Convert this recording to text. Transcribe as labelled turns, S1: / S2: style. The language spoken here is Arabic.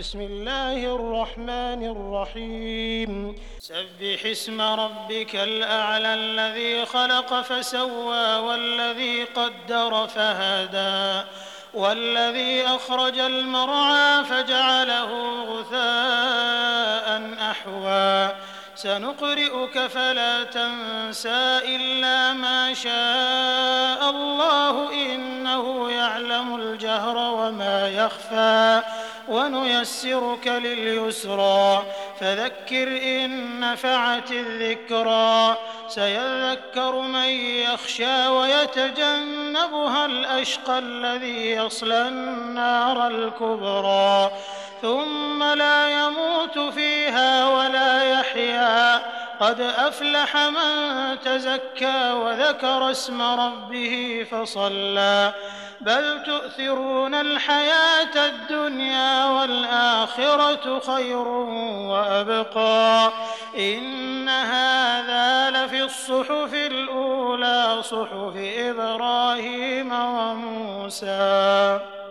S1: بسم الله الرحمن الرحيم سبح اسم ربك الأعلى الذي خلق فسوى والذي قدر فهدى والذي أخرج المرعى فجعله غثاء أحوى سنقرئك فلا تنسى إلا ما شاء الله إنه يعلم الجهر وما يخفى ونيسرك لليسرى فذكر إن نفعت الذكرى سيذكر من يخشى ويتجنبها الأشقى الذي يصلى النار الكبرى ثم لا يموت فيها ولا يحيا قد أفلح من تزكى وذكر اسم ربه فصلى بل تؤثرون الحياة الدنيا والآخرة خير وأبقى إن هذا لفي الصحف الأولى صحف إبراهيم وموسى